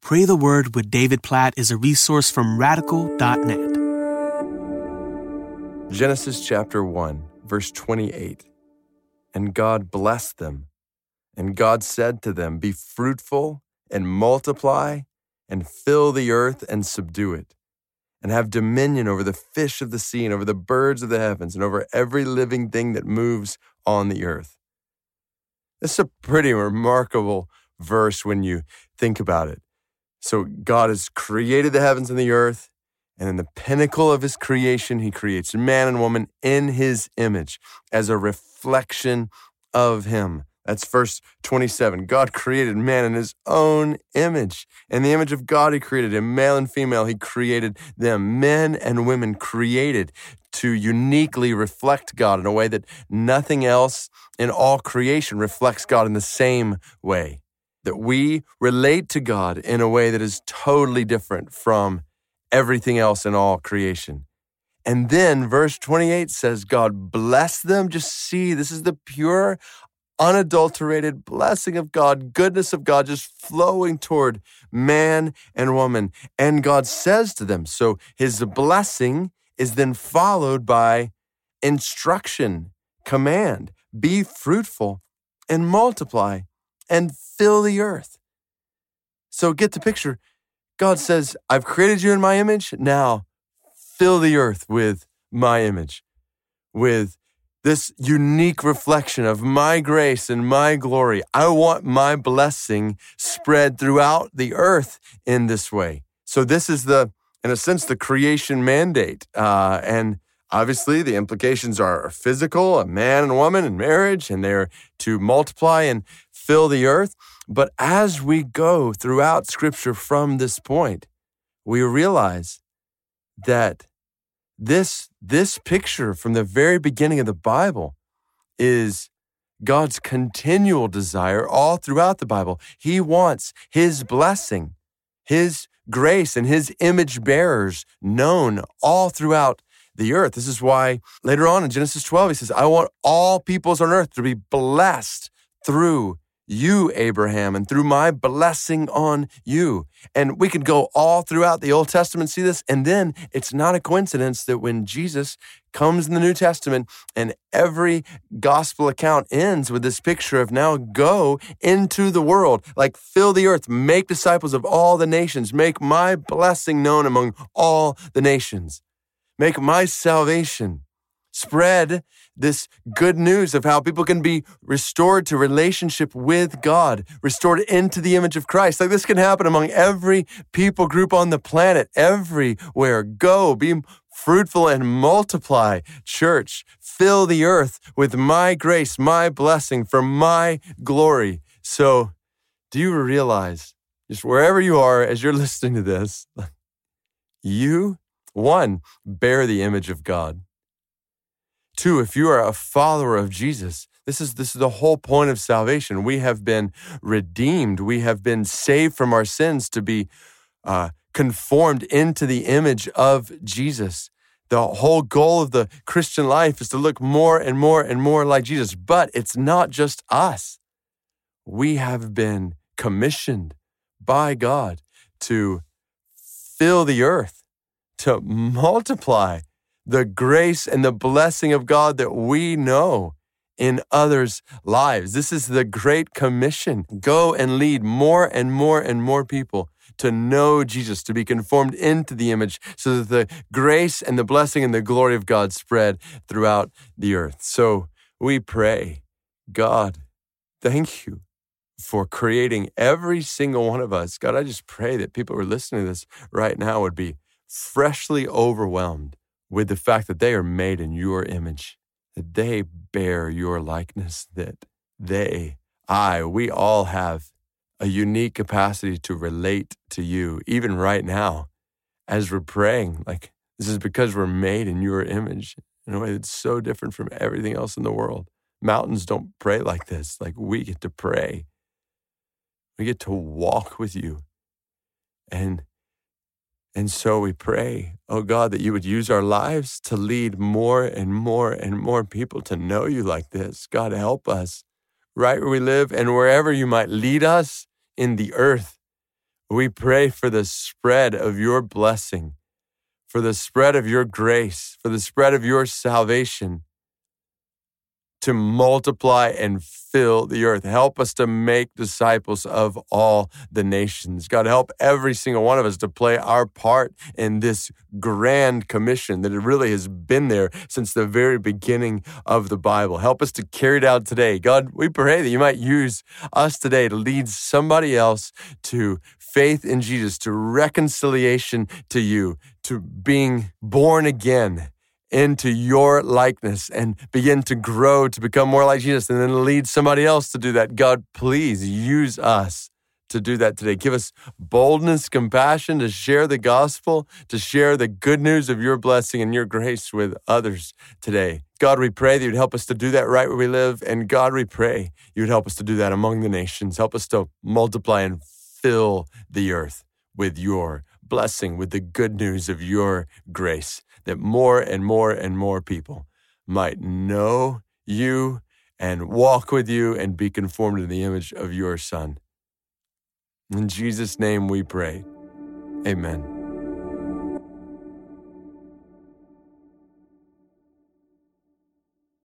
Pray the Word with David Platt is a resource from radical.net. Genesis chapter 1, verse 28. And God blessed them. And God said to them, "Be fruitful and multiply and fill the earth and subdue it, and have dominion over the fish of the sea and over the birds of the heavens and over every living thing that moves on the earth." This is a pretty remarkable verse when you think about it. So God has created the heavens and the earth, and in the pinnacle of his creation, he creates man and woman in his image as a reflection of him. That's verse 27. God created man in his own image. In the image of God, he created him, male and female. He created them, men and women created to uniquely reflect God in a way that nothing else in all creation reflects God in the same way. That we relate to God in a way that is totally different from everything else in all creation. And then verse 28 says, God blessed them. Just see, this is the pure, unadulterated blessing of God, goodness of God just flowing toward man and woman. And God says to them, so his blessing is then followed by instruction, command, be fruitful and multiply and fill the earth. So get the picture. God says, I've created you in my image. Now fill the earth with my image, with this unique reflection of my grace and my glory. I want my blessing spread throughout the earth in this way. So this is in a sense, the creation mandate. And obviously the implications are physical, a man and a woman in marriage, and they're to multiply and fill the earth. But as we go throughout Scripture from this point, we realize that this picture from the very beginning of the Bible is God's continual desire all throughout the Bible. He wants his blessing, his grace, and his image bearers known all throughout the earth. This is why later on in Genesis 12, he says, I want all peoples on earth to be blessed through you, Abraham, and through my blessing on you. And we could go all throughout the Old Testament, see this. And then it's not a coincidence that when Jesus comes in the New Testament and every gospel account ends with this picture of now go into the world, like fill the earth, make disciples of all the nations, make my blessing known among all the nations, make my salvation, spread this good news of how people can be restored to relationship with God, restored into the image of Christ. Like this can happen among every people group on the planet, everywhere. Go, be fruitful and multiply. Church, fill the earth with my grace, my blessing for my glory. So do you realize, just wherever you are as you're listening to this, you, one, bear the image of God. Two, if you are a follower of Jesus, this is the whole point of salvation. We have been redeemed. We have been saved from our sins to be conformed into the image of Jesus. The whole goal of the Christian life is to look more and more and more like Jesus. But it's not just us. We have been commissioned by God to fill the earth, to multiply the grace and the blessing of God that we know in others' lives. This is the Great Commission. Go and lead more and more and more people to know Jesus, to be conformed into the image so that the grace and the blessing and the glory of God spread throughout the earth. So we pray, God, thank you for creating every single one of us. God, I just pray that people who are listening to this right now would be freshly overwhelmed with the fact that they are made in your image, that they bear your likeness, that we all have a unique capacity to relate to you, even right now, as we're praying. Like, this is because we're made in your image in a way that's so different from everything else in the world. Mountains don't pray like this. Like, we get to pray. We get to walk with you. And so we pray, oh God, that you would use our lives to lead more and more and more people to know you like this. God, help us right where we live and wherever you might lead us in the earth. We pray for the spread of your blessing, for the spread of your grace, for the spread of your salvation to multiply and fill the earth. Help us to make disciples of all the nations. God, help every single one of us to play our part in this grand commission that it really has been there since the very beginning of the Bible. Help us to carry it out today. God, we pray that you might use us today to lead somebody else to faith in Jesus, to reconciliation to you, to being born again into your likeness and begin to grow to become more like Jesus and then lead somebody else to do that. God, please use us to do that today. Give us boldness, compassion to share the gospel, to share the good news of your blessing and your grace with others today. God, we pray that you'd help us to do that right where we live. And God, we pray you'd help us to do that among the nations. Help us to multiply and fill the earth with your blessing, with the good news of your grace, that more and more and more people might know you and walk with you and be conformed to the image of your Son. In Jesus' name we pray. Amen.